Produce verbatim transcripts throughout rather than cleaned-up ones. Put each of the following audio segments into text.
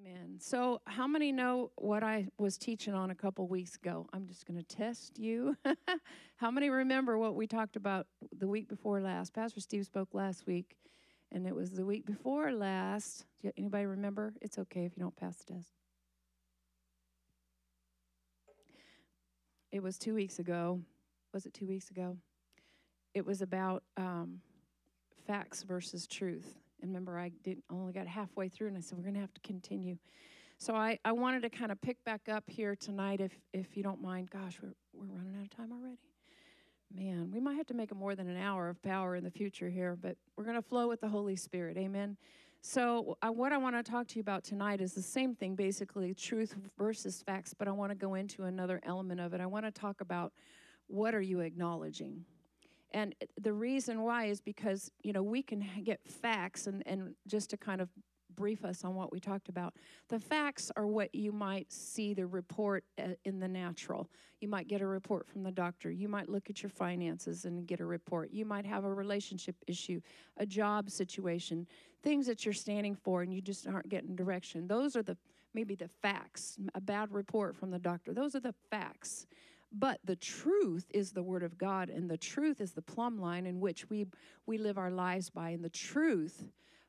Amen. So, how many know what I was teaching on a couple weeks ago? I'm just going to test you. How many remember what we talked about the week before last? Pastor Steve spoke last week, and it was the week before last. Do anybody remember? It's okay if you don't pass the test. It was two weeks ago. Was it two weeks ago? It was about um, facts versus truth. And remember, I didn't only got halfway through, and I said, we're going to have to continue. So I, I wanted to kind of pick back up here tonight, if if you don't mind. Gosh, we're, we're running out of time already. Man, we might have to make it more than an hour of power in the future here, but we're going to flow with the Holy Spirit. Amen. So uh, what I want to talk to you about tonight is the same thing, basically, truth versus facts, but I want to go into another element of it. I want to talk about what are you acknowledging? And the reason why is because, you know, we can get facts, and, and just to kind of brief us on what we talked about, the facts are what you might see the report in the natural. You might get a report from the doctor. You might look at your finances and get a report. You might have a relationship issue, a job situation, things that you're standing for and you just aren't getting direction. Those are the maybe the facts, a bad report from the doctor. Those are the facts. But the truth is the Word of God, and the truth is the plumb line in which we we live our lives by, and the truth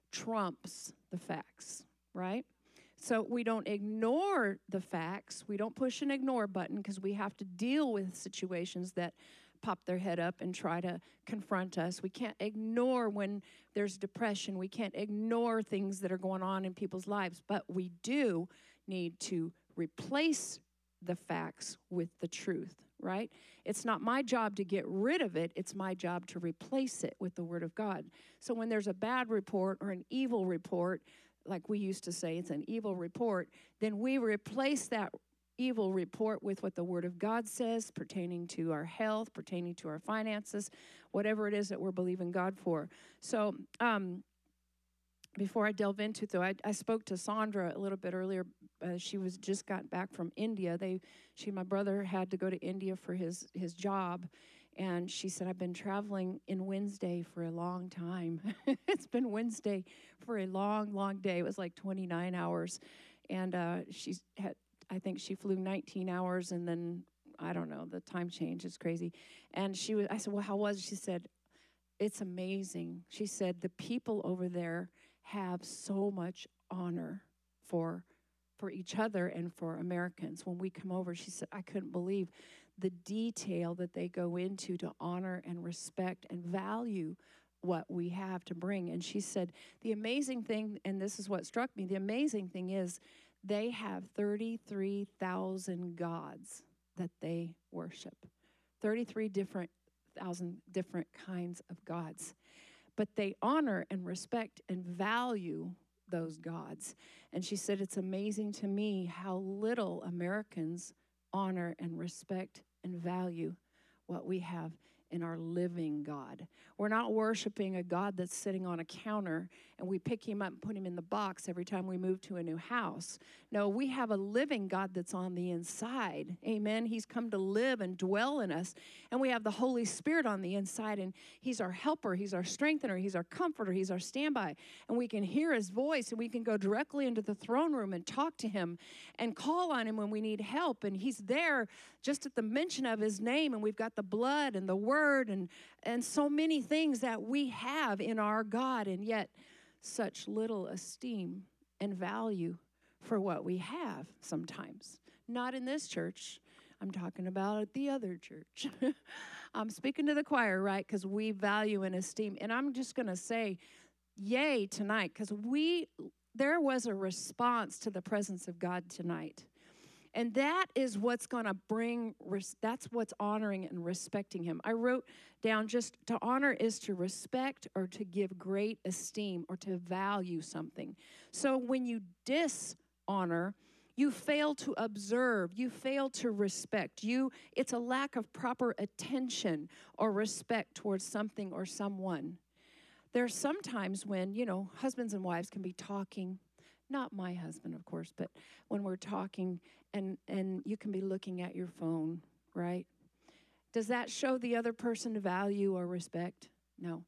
trumps the facts, right? So we don't ignore the facts. We don't push an ignore button because we have to deal with situations that pop their head up and try to confront us. We can't ignore when there's depression. We can't ignore things that are going on in people's lives, but we do need to replace the facts with the truth, right? It's not my job to get rid of it. It's my job to replace it with the Word of God. So when there's a bad report or an evil report, like we used to say, it's an evil report, then we replace that evil report with what the Word of God says pertaining to our health, pertaining to our finances, whatever it is that we're believing God for. So, um, before I delve into it, though, I, I spoke to Sandra a little bit earlier. Uh, she was just got back from India. They, she, my brother had to go to India for his his job, and she said, "I've been traveling in Wednesday for a long time." It's been Wednesday for a long, long day. It was like twenty-nine hours, and uh, she had, I think she flew nineteen hours, and then I don't know, the time change is crazy. And she was, I said, "Well, how was it?" She said, "It's amazing." She said, "The people over there have so much honor for for each other and for Americans. When we come over," she said, "I couldn't believe the detail that they go into to honor and respect and value what we have to bring." And she said, the amazing thing, and this is what struck me, the amazing thing is they have thirty-three thousand gods that they worship. thirty-three different thousand different kinds of gods. But they honor and respect and value those gods. And she said, it's amazing to me how little Americans honor and respect and value what we have in our living God. We're not worshiping a God that's sitting on a counter and we pick him up and put him in the box every time we move to a new house. No, we have a living God that's on the inside. Amen. He's come to live and dwell in us. And we have the Holy Spirit on the inside, and he's our helper. He's our strengthener. He's our comforter. He's our standby. And we can hear his voice, and we can go directly into the throne room and talk to him and call on him when we need help. And he's there just at the mention of his name. And we've got the blood and the word and, and so many things that we have in our God, and yet such little esteem and value for what we have sometimes. Not in this church. I'm talking about the other church. I'm speaking to the choir, right? Because we value and esteem. And I'm just going to say, yay tonight, because we there was a response to the presence of God tonight. And that is what's going to bring, that's what's honoring and respecting him. I wrote down, just to honor is to respect or to give great esteem or to value something. So when you dishonor, you fail to observe, you fail to respect. You, it's a lack of proper attention or respect towards something or someone. There's sometimes when, you know, husbands and wives can be talking. Not my husband, of course, but when we're talking and, and you can be looking at your phone, right? Does that show the other person value or respect? No.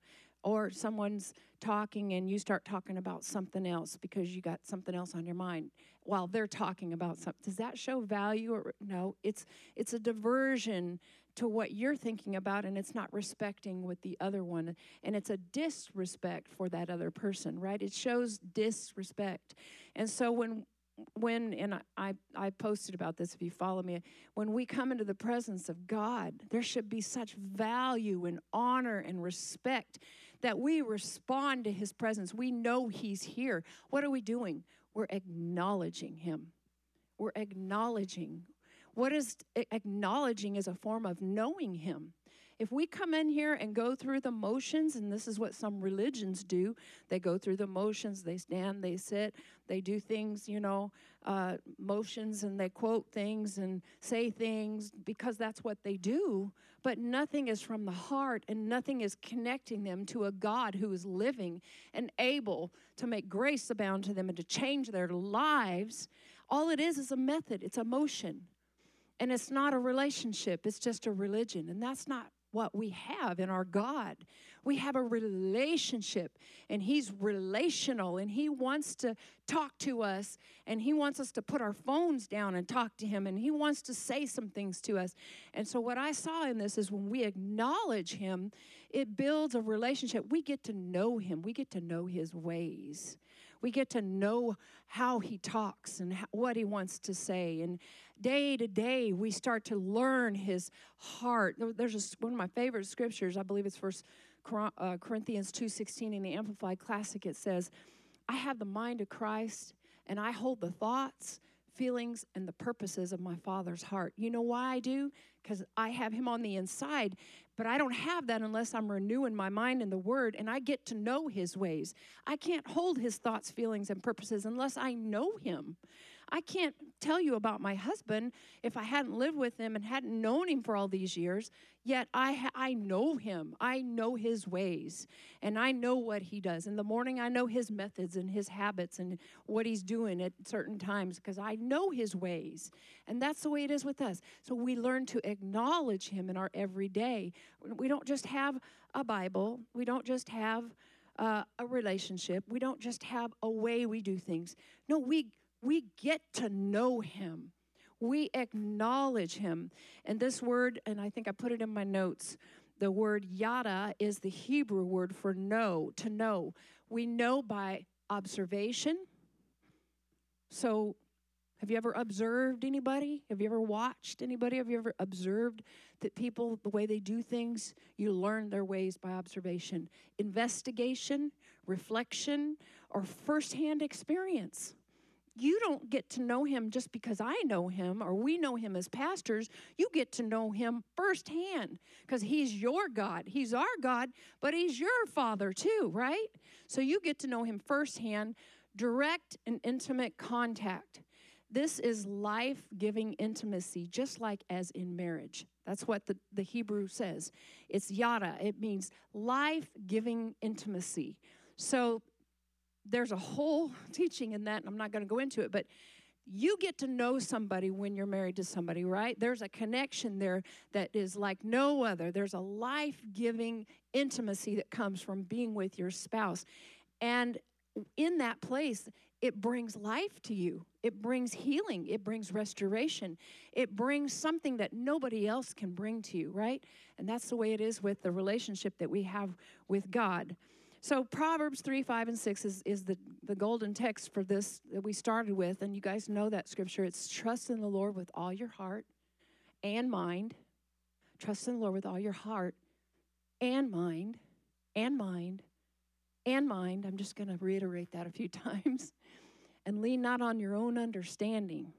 or someone's talking and you start talking about something else because you got something else on your mind while they're talking about something. Does that show value? Or no, it's it's a diversion to what you're thinking about, and it's not respecting with the other one, and it's a disrespect for that other person, right? It shows disrespect. And so when when and I, I I posted about this if you follow me, when we come into the presence of God, there should be such value and honor and respect that we respond to his presence. We know he's here. What are we doing? We're acknowledging him. We're acknowledging. What is acknowledging is a form of knowing him. If we come in here and go through the motions, and this is what some religions do, they go through the motions, they stand, they sit, they do things, you know, uh, motions, and they quote things and say things because that's what they do, but nothing is from the heart, and nothing is connecting them to a God who is living and able to make grace abound to them and to change their lives. All it is is a method. It's a motion. And it's not a relationship. It's just a religion. And that's not what we have in our God. We have a relationship, and he's relational, and he wants to talk to us, and he wants us to put our phones down and talk to him, and he wants to say some things to us. And so what I saw in this is when we acknowledge him, it builds a relationship. We get to know him. We get to know his ways. We get to know how he talks and how, what he wants to say. And day to day, we start to learn his heart. There's a, one of my favorite scriptures. I believe it's First Corinthians two sixteen in the Amplified Classic. It says, I have the mind of Christ, and I hold the thoughts, feelings, and the purposes of my Father's heart. You know why I do? Because I have him on the inside, but I don't have that unless I'm renewing my mind in the Word, and I get to know his ways. I can't hold his thoughts, feelings, and purposes unless I know him. I can't tell you about my husband if I hadn't lived with him and hadn't known him for all these years, yet I ha- I know him. I know his ways, and I know what he does. In the morning, I know his methods and his habits and what he's doing at certain times because I know his ways, and that's the way it is with us. So we learn to acknowledge him in our everyday. We don't just have a Bible. We don't just have uh, a relationship. We don't just have a way we do things. No, we We get to know him. We acknowledge him. And this word, and I think I put it in my notes, the word yada is the Hebrew word for know, to know. We know by observation. So have you ever observed anybody? Have you ever watched anybody? Have you ever observed that people, the way they do things, you learn their ways by observation? Investigation, reflection, or firsthand experience. You don't get to know him just because I know him or we know him as pastors. You get to know him firsthand because he's your God. He's our God, but he's your Father too, right? So you get to know him firsthand, direct and intimate contact. This is life-giving intimacy, just like as in marriage. That's what the, the Hebrew says. It's yada. It means life-giving intimacy. So there's a whole teaching in that, and I'm not going to go into it, but you get to know somebody when you're married to somebody, right? There's a connection there that is like no other. There's a life-giving intimacy that comes from being with your spouse. And in that place, it brings life to you. It brings healing. It brings restoration. It brings something that nobody else can bring to you, right? And that's the way it is with the relationship that we have with God. So Proverbs three, five, and six is, is the, the golden text for this that we started with. And you guys know that scripture. It's trust in the Lord with all your heart and mind. Trust in the Lord with all your heart and mind and mind and mind. I'm just going to reiterate that a few times. And lean not on your own understanding.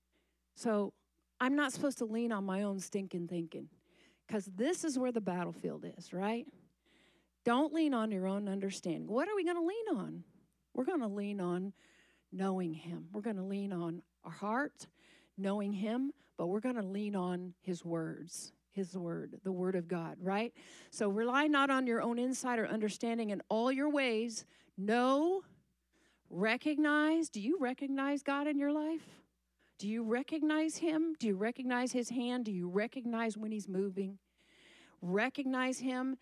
So I'm not supposed to lean on my own stinking thinking because this is where the battlefield is, right? Don't lean on your own understanding. What are we going to lean on? We're going to lean on knowing him. We're going to lean on our heart, knowing him, but we're going to lean on his words, his word, the word of God, right? So rely not on your own insight or understanding in all your ways. Know, recognize. Do you recognize God in your life? Do you recognize him? Do you recognize his hand? Do you recognize when he's moving? Recognize him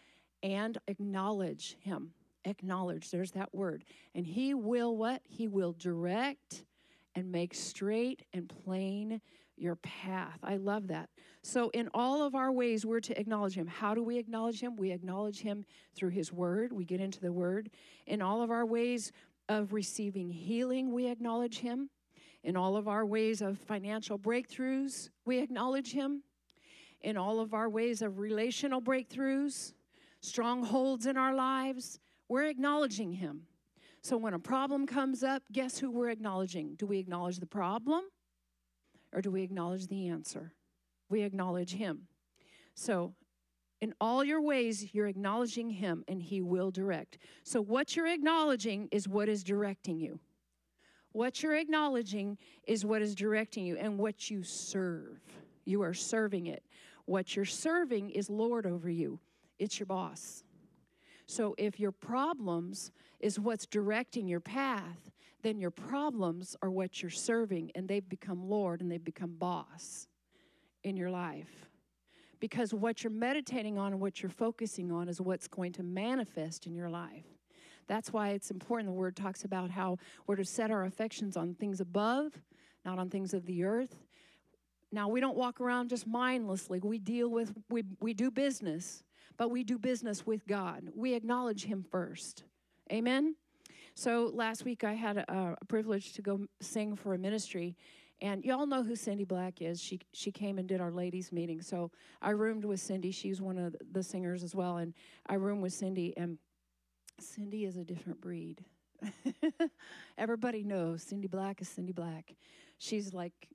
and acknowledge him. Acknowledge, there's that word. And he will what? He will direct and make straight and plain your path. I love that. So in all of our ways, we're to acknowledge him. How do we acknowledge him? We acknowledge him through his word. We get into the word. In all of our ways of receiving healing, we acknowledge him. In all of our ways of financial breakthroughs, we acknowledge him. In all of our ways of relational breakthroughs, strongholds in our lives, we're acknowledging him. So when a problem comes up, guess who we're acknowledging? Do we acknowledge the problem or do we acknowledge the answer? We acknowledge him. So in all your ways, you're acknowledging him and he will direct. So what you're acknowledging is what is directing you. What you're acknowledging is what is directing you and what you serve. You are serving it. What you're serving is Lord over you. It's your boss. So if your problems is what's directing your path, then your problems are what you're serving, and they've become Lord and they've become boss in your life. Because what you're meditating on and what you're focusing on is what's going to manifest in your life. That's why it's important. The word talks about how we're to set our affections on things above, not on things of the earth. Now, we don't walk around just mindlessly. We deal with, we, we do business, but we do business with God. We acknowledge him first. Amen? So last week I had a, a privilege to go sing for a ministry, and y'all know who Cindy Black is. She she came and did our ladies' meeting. So I roomed with Cindy. She's one of the singers as well, and I roomed with Cindy, and Cindy is a different breed. Everybody knows Cindy Black is Cindy Black. She's like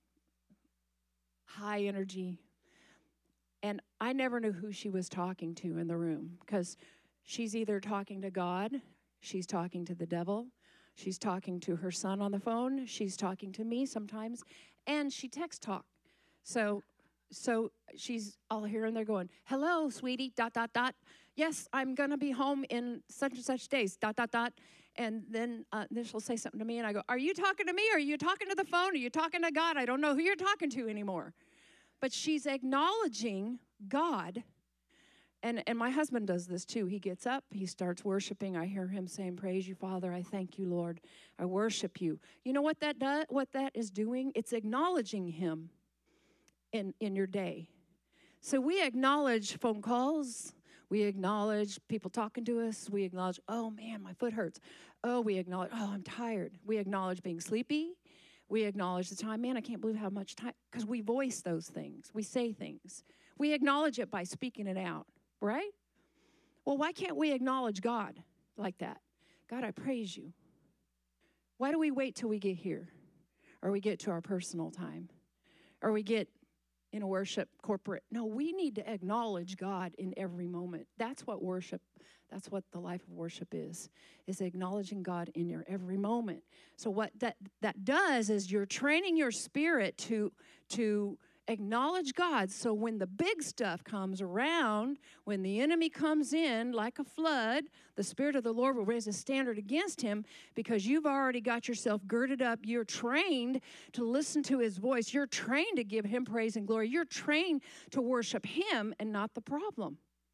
high energy. And I never knew who she was talking to in the room because she's either talking to God, she's talking to the devil, she's talking to her son on the phone, she's talking to me sometimes, and she text talk. So so she's all here and they're going, hello, sweetie, dot, dot, dot. Yes, I'm going to be home in such and such days, dot, dot, dot. And then, uh, then she'll say something to me, and I go, are you talking to me? Are you talking to the phone? Are you talking to God? I don't know who you're talking to anymore. But she's acknowledging God. And, and my husband does this too. He gets up, he starts worshiping. I hear him saying, praise you, Father. I thank you, Lord. I worship you. You know what that does? What that is doing? It's acknowledging him in, in your day. So we acknowledge phone calls. We acknowledge people talking to us. We acknowledge, oh, man, my foot hurts. Oh, we acknowledge, oh, I'm tired. We acknowledge being sleepy. We acknowledge the time. Man, I can't believe how much time, because we voice those things. We say things. We acknowledge it by speaking it out, right? Well, why can't we acknowledge God like that? God, I praise you. Why do we wait till we get here? Or we get to our personal time? Or we get in a worship corporate? No, we need to acknowledge God in every moment. That's what worship, that's what the life of worship is, is acknowledging God in your every moment. So what that, that does is you're training your spirit to, to acknowledge God. So when the big stuff comes around, when the enemy comes in like a flood, the Spirit of the Lord will raise a standard against him because you've already got yourself girded up. You're trained to listen to his voice. You're trained to give him praise and glory. You're trained to worship him and not the problem.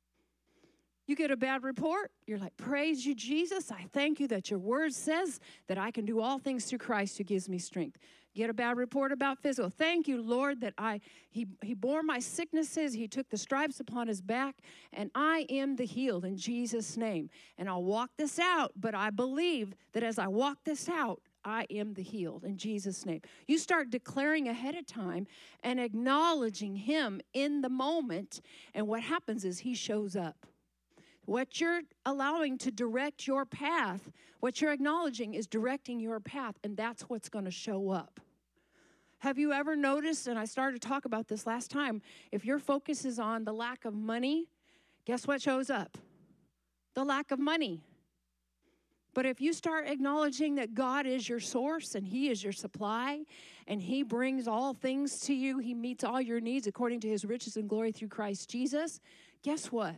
You get a bad report, you're like, praise you, Jesus. I thank you that your word says that I can do all things through Christ who gives me strength. Get a bad report about physical. Thank you, Lord, that I he, he bore my sicknesses. He took the stripes upon his back, and I am the healed in Jesus' name. And I'll walk this out, but I believe that as I walk this out, I am the healed in Jesus' name. You start declaring ahead of time and acknowledging him in the moment, and what happens is he shows up. What you're allowing to direct your path, what you're acknowledging is directing your path, and that's what's going to show up. Have you ever noticed, and I started to talk about this last time, if your focus is on the lack of money, guess what shows up? The lack of money. But if you start acknowledging that God is your source and he is your supply and he brings all things to you, he meets all your needs according to his riches and glory through Christ Jesus, guess what?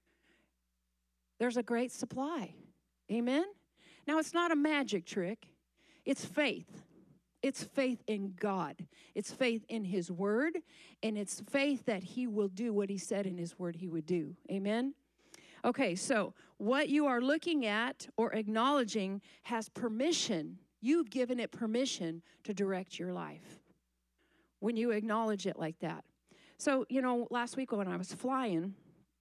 There's a great supply. Amen? Now, it's not a magic trick. It's faith. It's faith in God. It's faith in his word, and it's faith that he will do what he said in his word he would do. Amen? Okay, so what you are looking at or acknowledging has permission. You've given it permission to direct your life when you acknowledge it like that. So, you know, last week when I was flying,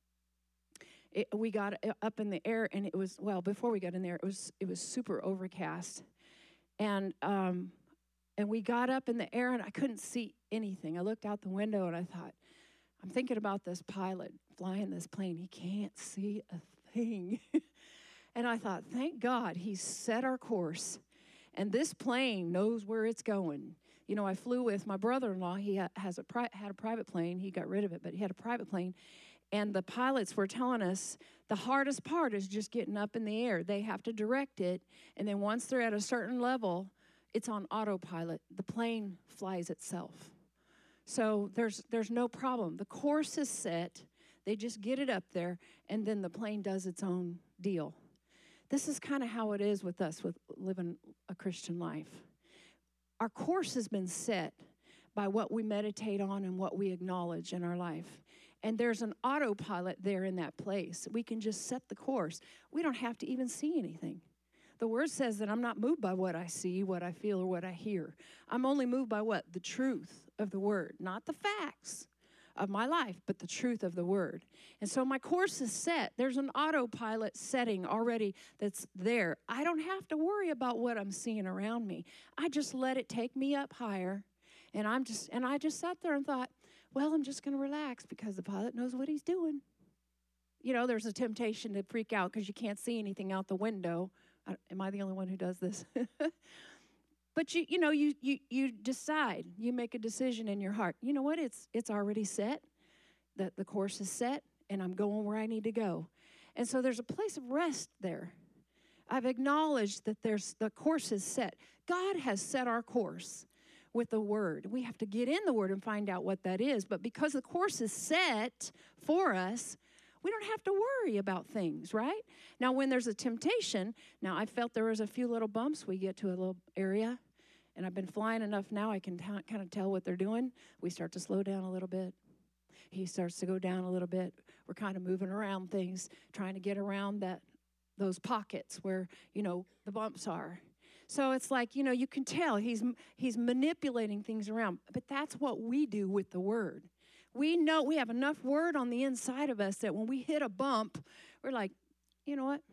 it, we got up in the air, and it was, well, before we got in there, it was it was super overcast. And um, and we got up in the air, and I couldn't see anything. I looked out the window, and I thought, I'm thinking about this pilot flying this plane. He can't see a thing. And I thought, thank God he set our course. And this plane knows where it's going. You know, I flew with my brother-in-law. He ha- has a pri- had a private plane. He got rid of it, but he had a private plane. And the pilots were telling us the hardest part is just getting up in the air. They have to direct it. And then once they're at a certain level, it's on autopilot. The plane flies itself. So there's there's no problem. The course is set. They just get it up there, and then the plane does its own deal. This is kind of how it is with us with living a Christian life. Our course has been set by what we meditate on and what we acknowledge in our life. And there's an autopilot there in that place. We can just set the course. We don't have to even see anything. The word says that I'm not moved by what I see, what I feel, or what I hear. I'm only moved by what? The truth of the word, not the facts of my life, but the truth of the word. And so my course is set. There's an autopilot setting already that's there. I don't have to worry about what I'm seeing around me. I just let it take me up higher. And I'm just and I just sat there and thought, well, I'm just going to relax because the pilot knows what he's doing. You know, there's a temptation to freak out because you can't see anything out the window. I, am I the only one who does this? But you, you know, you you you decide. You make a decision in your heart. You know what? It's it's already set. That the course is set, and I'm going where I need to go. And so there's a place of rest there. I've acknowledged that there's the course is set. God has set our course with the word. We have to get in the word and find out what that is. But because the course is set for us, we don't have to worry about things, right? Now, when there's a temptation, now I felt there was a few little bumps. We get to a little area, and I've been flying enough now I can t- kind of tell what they're doing. We start to slow down a little bit. He starts to go down a little bit. We're kind of moving around things, trying to get around that those pockets where, you know, the bumps are. So it's like, you know, you can tell he's he's manipulating things around. But that's what we do with the word. We know we have enough word on the inside of us that when we hit a bump, we're like, you know what?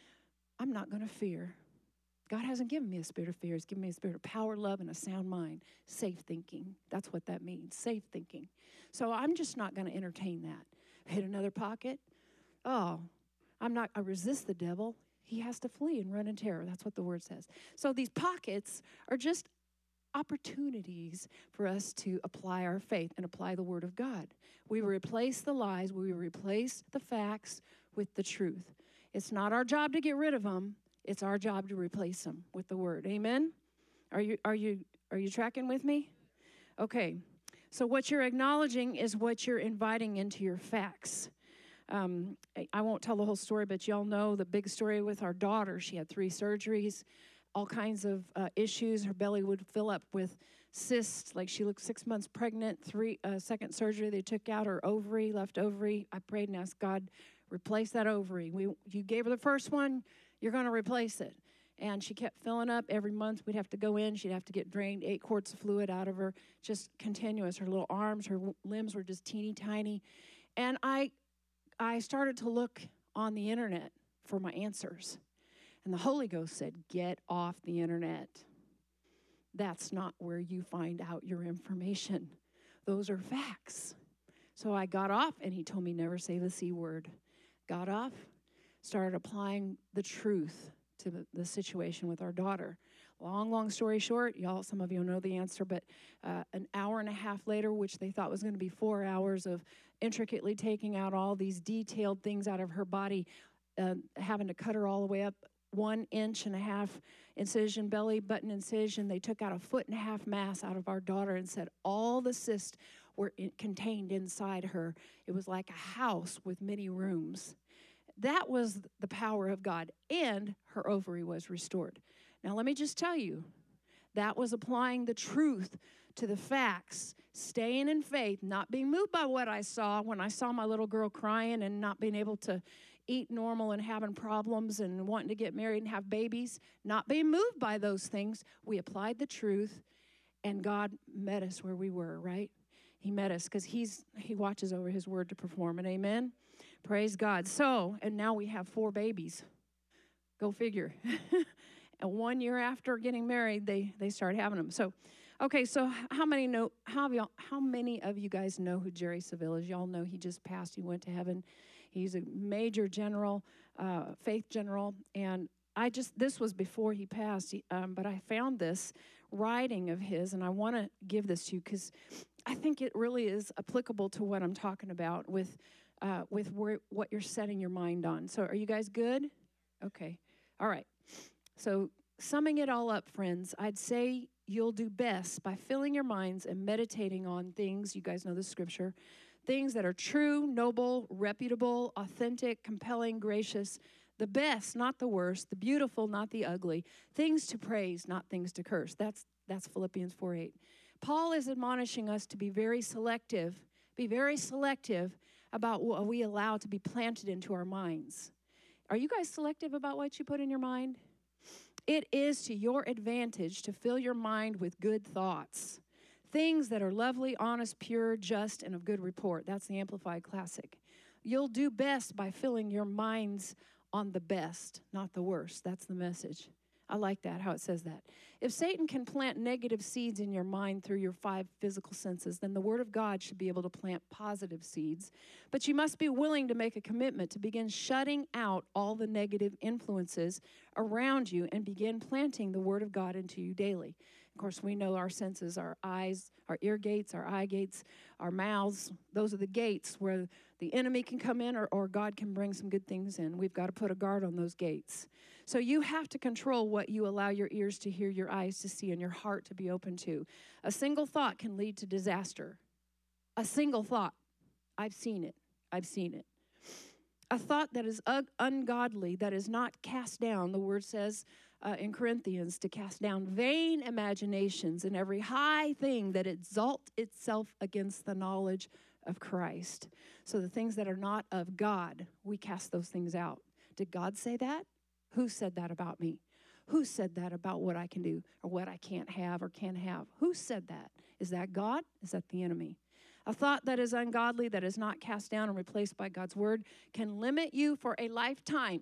I'm not going to fear. God hasn't given me a spirit of fear. He's given me a spirit of power, love, and a sound mind. Safe thinking. That's what that means, safe thinking. So I'm just not going to entertain that. Hit another pocket. Oh, I'm not, I resist the devil. He has to flee and run in terror. That's what the word says. So these pockets are just opportunities for us to apply our faith and apply the word of God. We replace the lies. We replace the facts with the truth. It's not our job to get rid of them. It's our job to replace them with the word. Amen? Are you, are you, are you tracking with me? Okay. So what you're acknowledging is what you're inviting into your facts. Um, I, I won't tell the whole story, but y'all know the big story with our daughter. She had three surgeries, all kinds of uh, issues. Her belly would fill up with cysts, like she looked six months pregnant. Three uh, second surgery, they took out her ovary, left ovary. I prayed and asked God, replace that ovary. We, you gave her the first one, you're going to replace it. And she kept filling up. Every month we'd have to go in. She'd have to get drained, eight quarts of fluid out of her, just continuous. Her little arms, her limbs were just teeny tiny. And I I started to look on the internet for my answers. And the Holy Ghost said, get off the internet. That's not where you find out your information. Those are facts. So I got off, and he told me never say the C word. Got off, started applying the truth to the, the situation with our daughter. Long, long story short, y'all, some of you know the answer, but uh, an hour and a half later, which they thought was going to be four hours of intricately taking out all these detailed things out of her body, uh, having to cut her all the way up one inch and a half incision, belly button incision. They took out a foot and a half mass out of our daughter and said all the cysts were in, contained inside her. It was like a house with many rooms. That was the power of God, and her ovary was restored. Now, let me just tell you, that was applying the truth to the facts, staying in faith, not being moved by what I saw when I saw my little girl crying and not being able to eat normal and having problems and wanting to get married and have babies, not being moved by those things. We applied the truth, and God met us where we were, right? He met us because he's he watches over his word to perform it. Amen? Praise God. So, and now we have four babies. Go figure. And one year after getting married, they, they start having them. So, okay, so how many know, how, have y'all, how many of you guys know who Jerry Saville is? Y'all know he just passed. He went to heaven. He's a major general, uh, faith general. And I just, this was before he passed, he, um, but I found this writing of his, and I want to give this to you because I think it really is applicable to what I'm talking about with, uh, with where, what you're setting your mind on. So are you guys good? Okay. All right. So summing it all up, friends, I'd say you'll do best by filling your minds and meditating on things, you guys know the scripture, things that are true, noble, reputable, authentic, compelling, gracious, the best, not the worst, the beautiful, not the ugly, things to praise, not things to curse. That's that's Philippians four eight. Paul is admonishing us to be very selective, be very selective about what we allow to be planted into our minds. Are you guys selective about what you put in your mind? It is to your advantage to fill your mind with good thoughts, things that are lovely, honest, pure, just, and of good report. That's the Amplified Classic. You'll do best by filling your minds on the best, not the worst. That's the message. I like that, how it says that. If Satan can plant negative seeds in your mind through your five physical senses, then the Word of God should be able to plant positive seeds. But you must be willing to make a commitment to begin shutting out all the negative influences around you and begin planting the Word of God into you daily. Of course, we know our senses, our eyes, our ear gates, our eye gates, our mouths. Those are the gates where the enemy can come in or, or God can bring some good things in. We've got to put a guard on those gates. So you have to control what you allow your ears to hear, your eyes to see, and your heart to be open to. A single thought can lead to disaster. A single thought. I've seen it. I've seen it. A thought that is un- ungodly, that is not cast down, the word says uh, in Corinthians, to cast down vain imaginations and every high thing that exalt itself against the knowledge of Christ. So the things that are not of God, we cast those things out. Did God say that? Who said that about me? Who said that about what I can do or what I can't have or can have? Who said that? Is that God? Is that the enemy? A thought that is ungodly, that is not cast down and replaced by God's word, can limit you for a lifetime.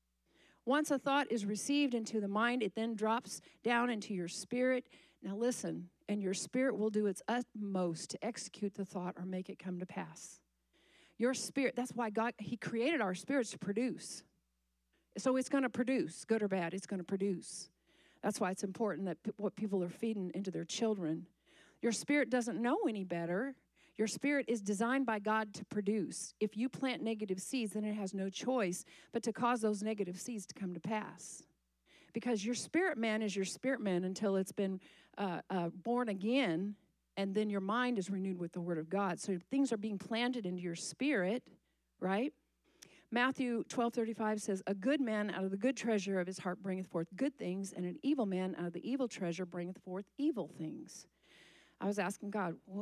Once a thought is received into the mind, it then drops down into your spirit. Now listen, and your spirit will do its utmost to execute the thought or make it come to pass. Your spirit, that's why God, he created our spirits to produce. So it's going to produce, good or bad, it's going to produce. That's why it's important that p- what people are feeding into their children. Your spirit doesn't know any better. Your spirit is designed by God to produce. If you plant negative seeds, then it has no choice but to cause those negative seeds to come to pass. Because your spirit man is your spirit man until it's been uh, uh, born again, and then your mind is renewed with the word of God. So things are being planted into your spirit, right? Matthew twelve thirty-five says, a good man out of the good treasure of his heart bringeth forth good things, and an evil man out of the evil treasure bringeth forth evil things. I was asking God, well,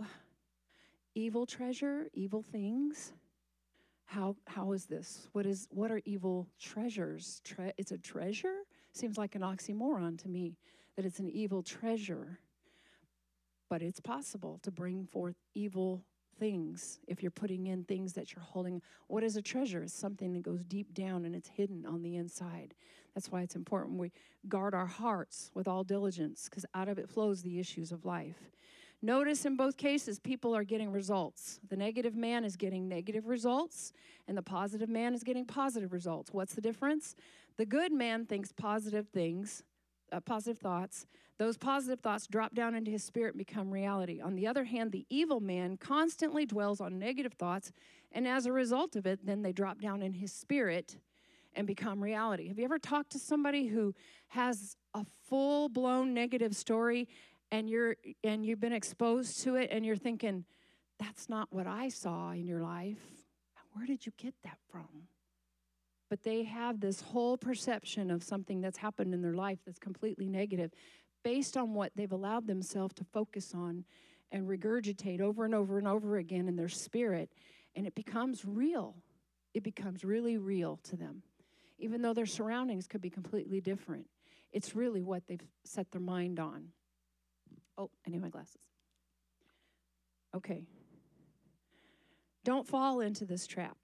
evil treasure, evil things? How how is this? What is what are evil treasures? Tre- it's a treasure? Seems like an oxymoron to me that it's an evil treasure. But it's possible to bring forth evil things if you're putting in things that you're holding. What is a treasure? It's something that goes deep down and it's hidden on the inside. That's why it's important we guard our hearts with all diligence, because out of it flows the issues of life. Notice in both cases, people are getting results. The negative man is getting negative results, and the positive man is getting positive results. What's the difference? The good man thinks positive things, uh, positive thoughts. Those positive thoughts drop down into his spirit and become reality. On the other hand, the evil man constantly dwells on negative thoughts, and as a result of it, then they drop down in his spirit and become reality. Have you ever talked to somebody who has a full-blown negative story, and you're and you've been exposed to it, and you're thinking, that's not what I saw in your life. Where did you get that from? But they have this whole perception of something that's happened in their life that's completely negative, based on what they've allowed themselves to focus on and regurgitate over and over and over again in their spirit, and it becomes real. it becomes really real to them. Even though their surroundings could be completely different, it's really what they've set their mind on. Oh, I need my glasses. Okay. Don't fall into this trap.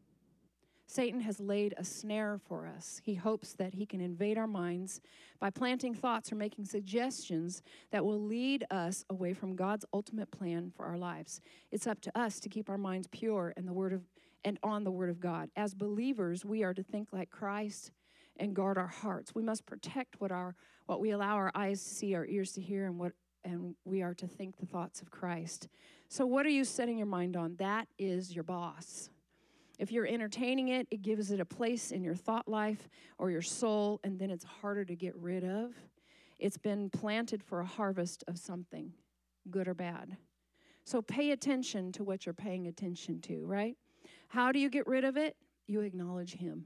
Satan has laid a snare for us. He hopes that he can invade our minds by planting thoughts or making suggestions that will lead us away from God's ultimate plan for our lives. It's up to us to keep our minds pure and the word of and on the word of God. As believers, we are to think like Christ and guard our hearts. We must protect what our what we allow our eyes to see, our ears to hear, and what and we are to think the thoughts of Christ. So what are you setting your mind on? That is your boss. If you're entertaining it, it gives it a place in your thought life or your soul, and then it's harder to get rid of. It's been planted for a harvest of something, good or bad. So pay attention to what you're paying attention to, right? How do you get rid of it? You acknowledge him.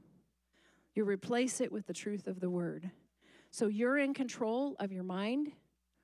You replace it with the truth of the word. So you're in control of your mind.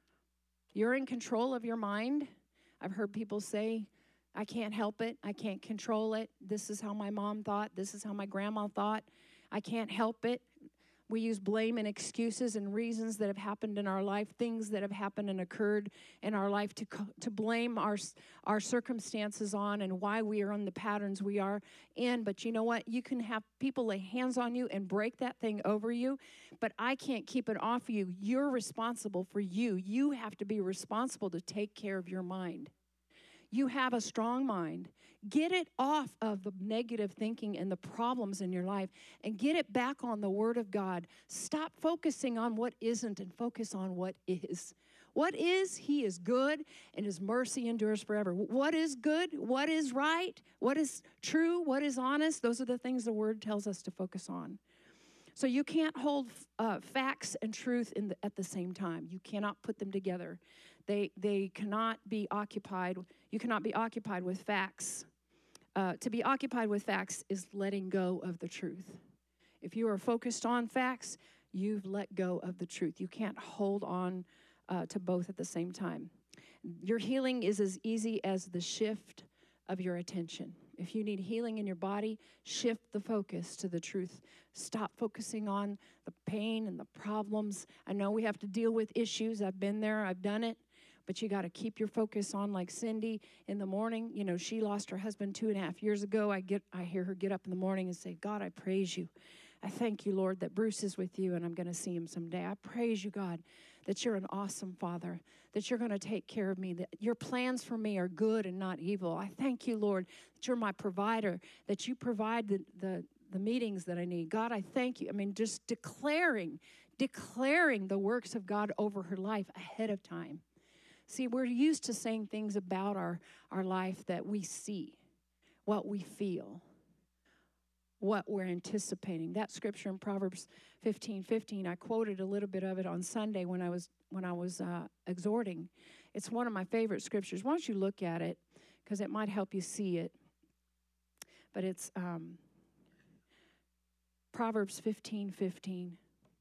You're in control of your mind. I've heard people say, I can't help it. I can't control it. This is how my mom thought. This is how my grandma thought. I can't help it. We use blame and excuses and reasons that have happened in our life, things that have happened and occurred in our life to to blame our, our circumstances on and why we are on the patterns we are in. But you know what? You can have people lay hands on you and break that thing over you, but I can't keep it off you. You're responsible for you. You have to be responsible to take care of your mind. You have a strong mind. Get it off of the negative thinking and the problems in your life and get it back on the Word of God. Stop focusing on what isn't and focus on what is. What is? He is good and his mercy endures forever. What is good? What is right? What is true? What is honest? Those are the things the Word tells us to focus on. So you can't hold uh, facts and truth in the, at the same time. You cannot put them together. They they cannot be occupied. You cannot be occupied with facts. Uh, to be occupied with facts is letting go of the truth. If you are focused on facts, you've let go of the truth. You can't hold on uh, to both at the same time. Your healing is as easy as the shift of your attention. If you need healing in your body, shift the focus to the truth. Stop focusing on the pain and the problems. I know we have to deal with issues. I've been there. I've done it. But you got to keep your focus on, like Cindy in the morning. You know, she lost her husband two and a half years ago. I get, I hear her get up in the morning and say, God, I praise you. I thank you, Lord, that Bruce is with you and I'm going to see him someday. I praise you, God, that you're an awesome Father, that you're going to take care of me, that your plans for me are good and not evil. I thank you, Lord, that you're my provider, that you provide the, the, the meetings that I need. God, I thank you. I mean, just declaring, declaring the works of God over her life ahead of time. See, we're used to saying things about our, our life that we see, what we feel, what we're anticipating. That scripture in Proverbs fifteen fifteen, I quoted a little bit of it on Sunday when I was when I was uh, exhorting. It's one of my favorite scriptures. Why don't you look at it, because it might help you see it. But it's um, Proverbs fifteen fifteen.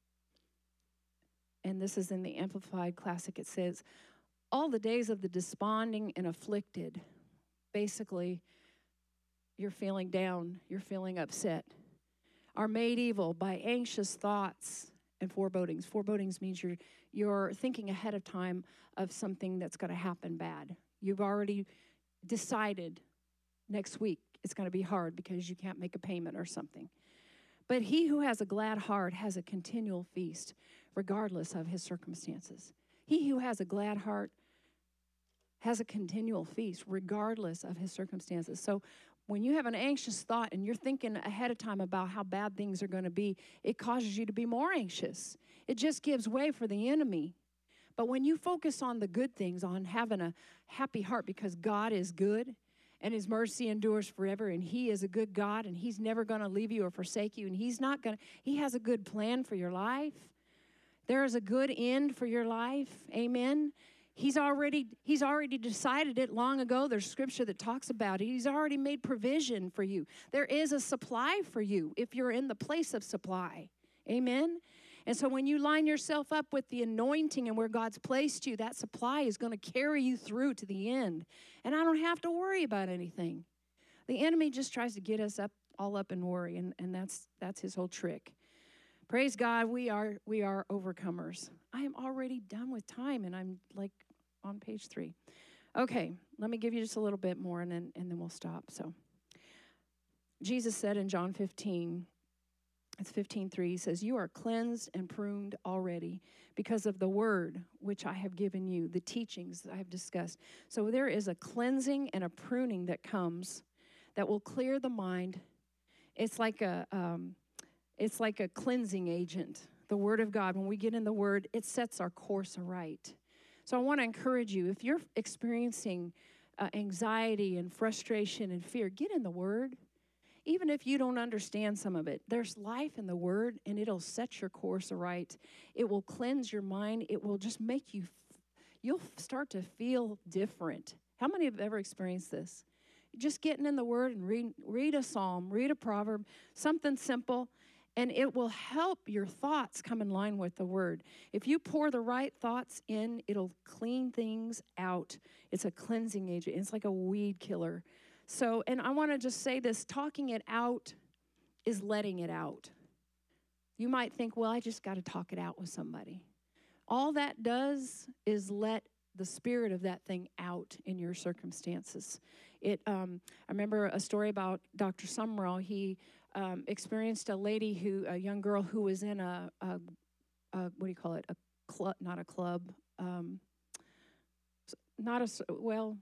And this is in the Amplified Classic. It says, all the days of the desponding and afflicted, basically, you're feeling down, you're feeling upset, are made evil by anxious thoughts and forebodings. Forebodings means you're you're thinking ahead of time of something that's going to happen bad. You've already decided next week it's going to be hard because you can't make a payment or something. But he who has a glad heart has a continual feast, regardless of his circumstances. He who has a glad heart has a continual feast, regardless of his circumstances. So when you have an anxious thought and you're thinking ahead of time about how bad things are going to be, it causes you to be more anxious. It just gives way for the enemy. But when you focus on the good things, on having a happy heart because God is good and his mercy endures forever and he is a good God and he's never going to leave you or forsake you and he's not going to, he has a good plan for your life. There is a good end for your life. Amen. He's already he's already decided it long ago. There's scripture that talks about it. He's already made provision for you. There is a supply for you if you're in the place of supply. Amen. And so when you line yourself up with the anointing and where God's placed you, that supply is going to carry you through to the end. And I don't have to worry about anything. The enemy just tries to get us up all up in worry, and, and that's that's his whole trick. Praise God, we are we are overcomers. I am already done with time, and I'm like on page three. Okay, let me give you just a little bit more, and then and then we'll stop. So Jesus said in John fifteen, it's fifteen three, he says, "You are cleansed and pruned already because of the word which I have given you, the teachings that I have discussed." So there is a cleansing and a pruning that comes that will clear the mind. It's like a um, it's like a cleansing agent. The word of God, when we get in the word, it sets our course aright. So I want to encourage you, if you're experiencing uh, anxiety and frustration and fear, get in the word. Even if you don't understand some of it, there's life in the word, and it'll set your course aright. It will cleanse your mind. It will just make you, you'll start to feel different. How many have ever experienced this? Just getting in the word and read, read a psalm, read a proverb, something simple, and it will help your thoughts come in line with the word. If you pour the right thoughts in, it'll clean things out. It's a cleansing agent. It's like a weed killer. So, and I want to just say this, talking it out is letting it out. You might think, well, I just got to talk it out with somebody. All that does is let the spirit of that thing out in your circumstances. It. Um, I remember a story about Doctor Summerall. He um, experienced a lady who, a young girl who was in a, a, a what do you call it? A club, not a club, um, not a, well,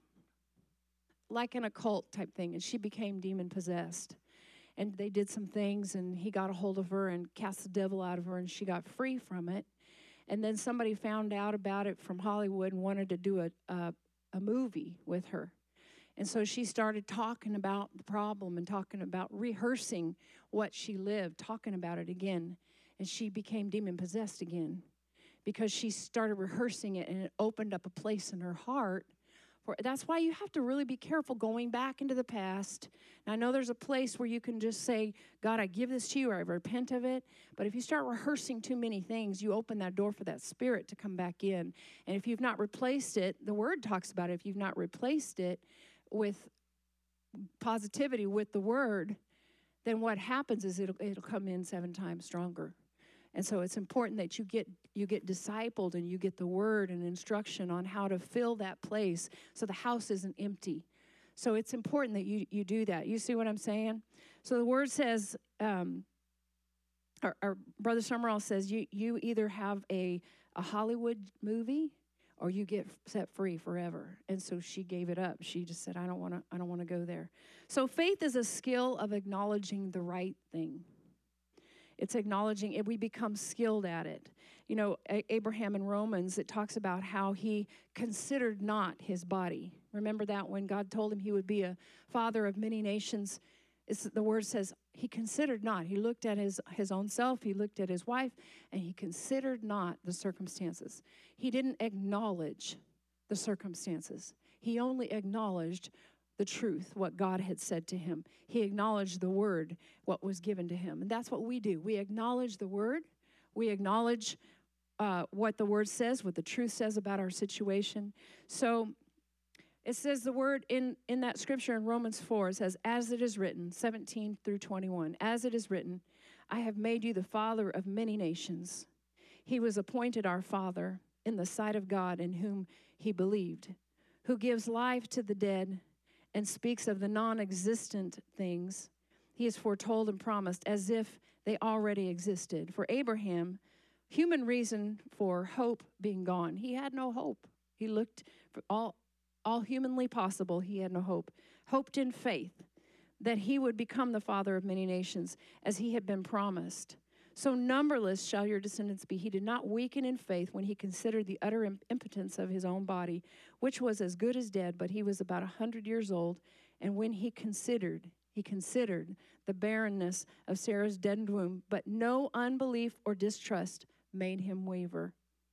like an occult type thing, and she became demon possessed. And they did some things, and he got a hold of her and cast the devil out of her, and she got free from it. And then somebody found out about it from Hollywood and wanted to do a, a, a movie with her. And so she started talking about the problem and talking about rehearsing what she lived, talking about it again. And she became demon-possessed again because she started rehearsing it, and it opened up a place in her heart. For, that's why you have to really be careful going back into the past. And I know there's a place where you can just say, God, I give this to you, or I repent of it. But if you start rehearsing too many things, you open that door for that spirit to come back in. And if you've not replaced it, the word talks about it, if you've not replaced it with positivity, with the word, then what happens is it'll, it'll come in seven times stronger. And so it's important that you get you get discipled and you get the word and instruction on how to fill that place so the house isn't empty. So it's important that you, you do that. You see what I'm saying? So the word says, um, our, our Brother Summerall says, you you either have a, a Hollywood movie or you get set free forever. And so she gave it up. She just said, I don't want to I don't want to go there. So faith is a skill of acknowledging the right thing. It's acknowledging it. We become skilled at it. You know, A- Abraham in Romans, it talks about how he considered not his body. Remember that when God told him he would be a father of many nations? It's, the word says he considered not. He looked at his, his own self. He looked at his wife, and he considered not the circumstances. He didn't acknowledge the circumstances. He only acknowledged the truth, what God had said to him. He acknowledged the word, what was given to him. And that's what we do. We acknowledge the word. We acknowledge uh, what the word says, what the truth says about our situation. So it says the word in, in that scripture in Romans four, it says, as it is written, seventeen through twenty-one, as it is written, I have made you the father of many nations. He was appointed our father in the sight of God in whom he believed, who gives life to the dead and speaks of the non-existent things he has foretold and promised as if they already existed. For Abraham, human reason for hope being gone. He had no hope. He looked for all, all humanly possible. He had no hope. Hoped in faith that he would become the father of many nations as he had been promised. So numberless shall your descendants be. He did not weaken in faith when he considered the utter impotence of his own body, which was as good as dead, but he was about a hundred years old. And when he considered, he considered the barrenness of Sarah's dead womb, but no unbelief or distrust made him waver.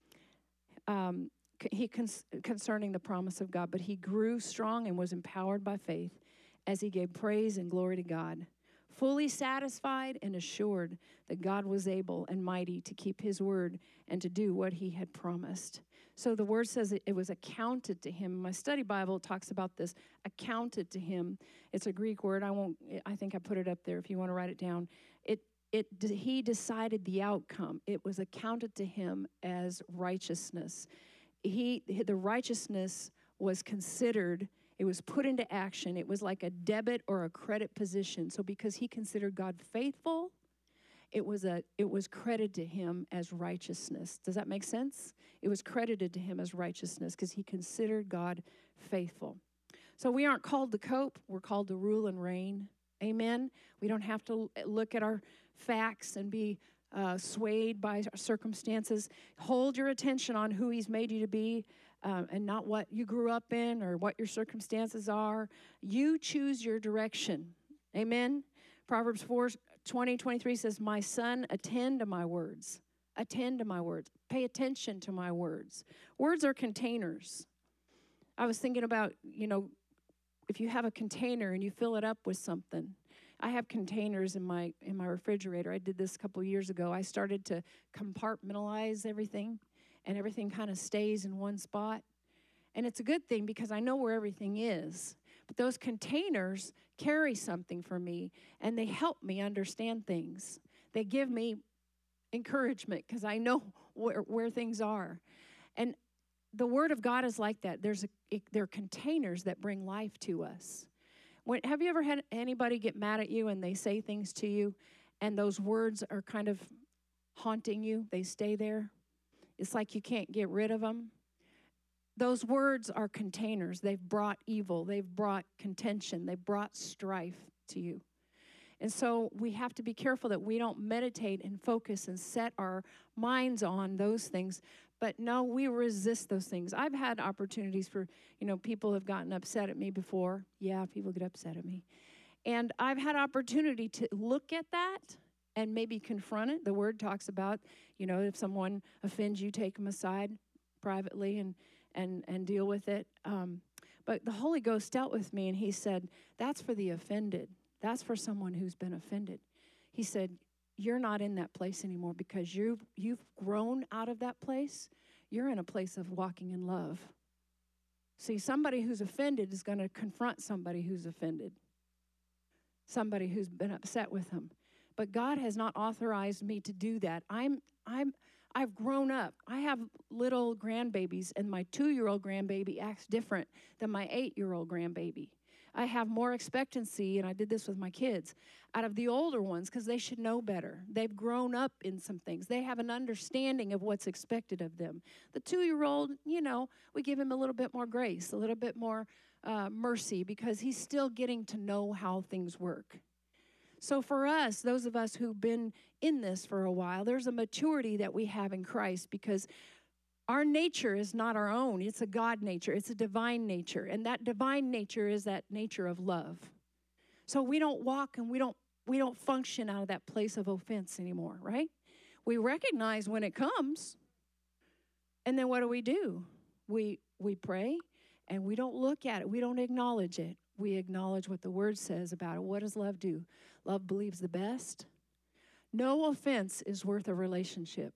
Um, he cons- concerning the promise of God, but he grew strong and was empowered by faith as he gave praise and glory to God, fully satisfied and assured that God was able and mighty to keep his word and to do what he had promised. So the word says it, it was accounted to him. My study Bible talks about this, accounted to him. It's a Greek word. I won't, I think I put it up there if you want to write it down. It, it, he decided the outcome. It was accounted to him as righteousness. He, the righteousness was considered, it was put into action. It was like a debit or a credit position. So because he considered God faithful, it was a it was credited to him as righteousness. Does that make sense? It was credited to him as righteousness because he considered God faithful. So we aren't called to cope. We're called to rule and reign. Amen? We don't have to look at our facts and be uh, swayed by our circumstances. Hold your attention on who he's made you to be um, and not what you grew up in or what your circumstances are. You choose your direction. Amen? Proverbs four twenty, twenty-three says, my son, attend to my words. Attend to my words. Pay attention to my words. Words are containers. I was thinking about, you know, if you have a container and you fill it up with something. I have containers in my in my refrigerator. I did this a couple years ago. I started to compartmentalize everything, and everything kind of stays in one spot. And it's a good thing because I know where everything is. But those containers carry something for me, and they help me understand things. They give me encouragement because I know where, where things are. And the Word of God is like that. There's a, it, there are containers that bring life to us. When, have you ever had anybody get mad at you and they say things to you, and those words are kind of haunting you? They stay there. It's like you can't get rid of them. Those words are containers. They've brought evil. They've brought contention. They've brought strife to you. And so we have to be careful that we don't meditate and focus and set our minds on those things. But no, we resist those things. I've had opportunities for, you know, people have gotten upset at me before. Yeah, people get upset at me. And I've had opportunity to look at that and maybe confront it. The Word talks about, you know, if someone offends you, take them aside privately and and and deal with it. Um, but the Holy Ghost dealt with me, and he said, that's for the offended. That's for someone who's been offended. He said, you're not in that place anymore because you've, you've grown out of that place. You're in a place of walking in love. See, somebody who's offended is going to confront somebody who's offended, somebody who's been upset with them. But God has not authorized me to do that. I'm, I'm, I've grown up. I have little grandbabies, and my two-year-old grandbaby acts different than my eight-year-old grandbaby. I have more expectancy, and I did this with my kids, out of the older ones because they should know better. They've grown up in some things. They have an understanding of what's expected of them. The two-year-old, you know, we give him a little bit more grace, a little bit more uh, mercy because he's still getting to know how things work. So for us, those of us who've been in this for a while, there's a maturity that we have in Christ because our nature is not our own. It's a God nature. It's a divine nature. And that divine nature is that nature of love. So we don't walk and we don't we don't function out of that place of offense anymore, right? We recognize when it comes. And then what do we do? We we pray and we don't look at it. We don't acknowledge it. We acknowledge what the Word says about it. What does love do? Love believes the best. No offense is worth a relationship.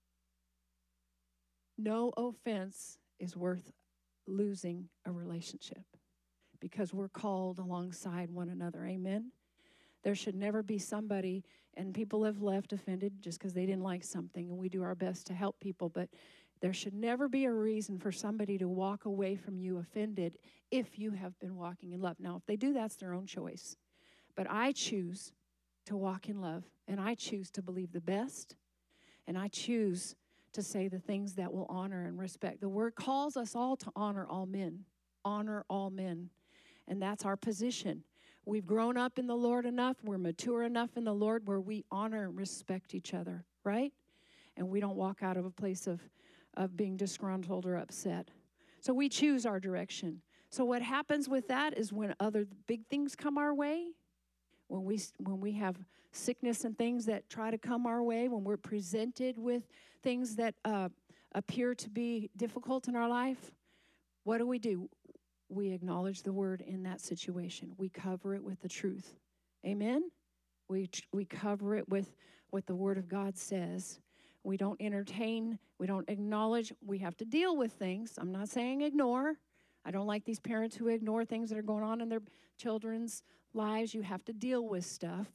No offense is worth losing a relationship because we're called alongside one another. Amen? There should never be somebody, and people have left offended just because they didn't like something, and we do our best to help people, but there should never be a reason for somebody to walk away from you offended if you have been walking in love. Now, if they do, that's their own choice. But I choose to walk in love, and I choose to believe the best, and I choose to say the things that will honor and respect. The Word calls us all to honor all men. Honor all men. And that's our position. We've grown up in the Lord enough, we're mature enough in the Lord where we honor and respect each other, right? And we don't walk out of a place of, of being disgruntled or upset. So we choose our direction. So what happens with that is when other big things come our way, when we when we have sickness and things that try to come our way, when we're presented with things that uh, appear to be difficult in our life, what do we do? We acknowledge the Word in that situation. We cover it with the truth. Amen? We we cover it with what the Word of God says. We don't entertain. We don't acknowledge. We have to deal with things. I'm not saying ignore. I don't like these parents who ignore things that are going on in their children's lives. You have to deal with stuff.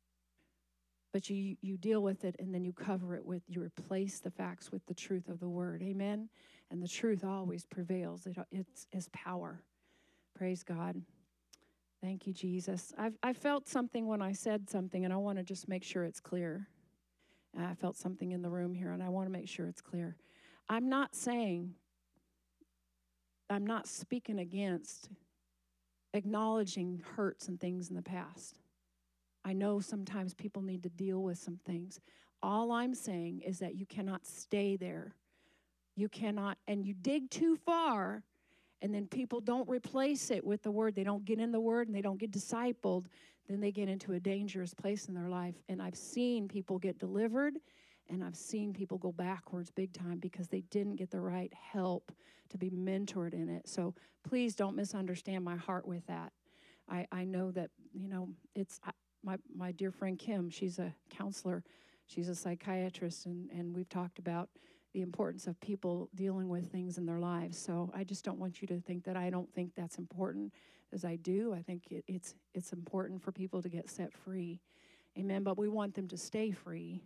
But you, you deal with it, and then you cover it with, you replace the facts with the truth of the word. Amen? And the truth always prevails. It, it's, it's power. Praise God. Thank you, Jesus. I've, I felt something when I said something, and I want to just make sure it's clear. I felt something in the room here, and I want to make sure it's clear. I'm not saying, I'm not speaking against acknowledging hurts and things in the past. I know sometimes people need to deal with some things. All I'm saying is that you cannot stay there. You cannot, and you dig too far, and then people don't replace it with the word. They don't get in the word, and they don't get discipled. Then they get into a dangerous place in their life. And I've seen people get delivered, and I've seen people go backwards big time because they didn't get the right help to be mentored in it. So please don't misunderstand my heart with that. I, I know that, you know, it's I, my, my dear friend Kim, she's a counselor. She's a psychiatrist, and, and we've talked about the importance of people dealing with things in their lives. So I just don't want you to think that I don't think that's important, as I do. I think it, it's it's important for people to get set free. Amen. But we want them to stay free.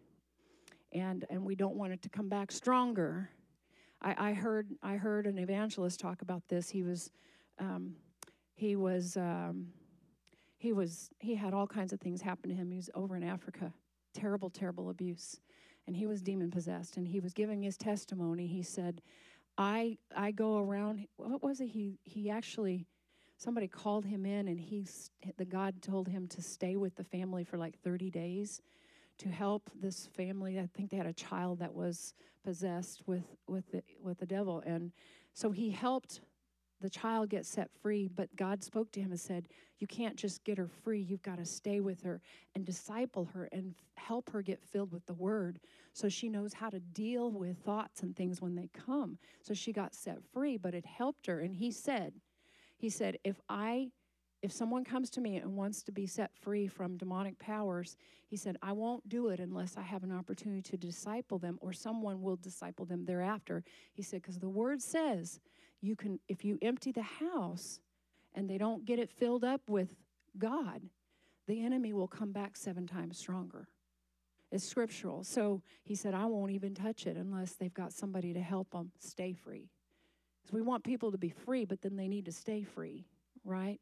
And and we don't want it to come back stronger. I, I heard I heard an evangelist talk about this. He was um, he was um, he was he had all kinds of things happen to him. He was over in Africa. Terrible, terrible abuse. And he was demon possessed, and he was giving his testimony. He said, I I go around, what was it? He he actually, somebody called him in, and he, the God told him to stay with the family for like thirty days to help this family. I think they had a child that was possessed with, with, the, with the devil. And so he helped the child get set free, but God spoke to him and said, you can't just get her free. You've got to stay with her and disciple her and f- help her get filled with the word so she knows how to deal with thoughts and things when they come. So she got set free, but it helped her. And he said, he said, if I, if someone comes to me and wants to be set free from demonic powers, he said, I won't do it unless I have an opportunity to disciple them, or someone will disciple them thereafter. He said, because the word says, you can, if you empty the house and they don't get it filled up with God, the enemy will come back seven times stronger. It's scriptural. So he said, I won't even touch it unless they've got somebody to help them stay free. Because we want people to be free, but then they need to stay free, right?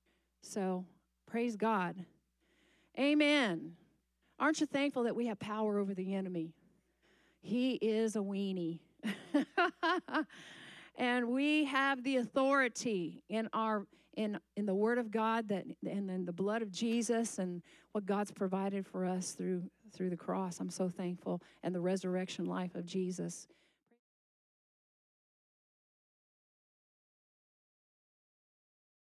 So praise God. Amen. Aren't you thankful that we have power over the enemy? He is a weenie. And we have the authority in our in in the Word of God, that and in the blood of Jesus and what God's provided for us through through the cross. I'm so thankful, and the resurrection life of Jesus.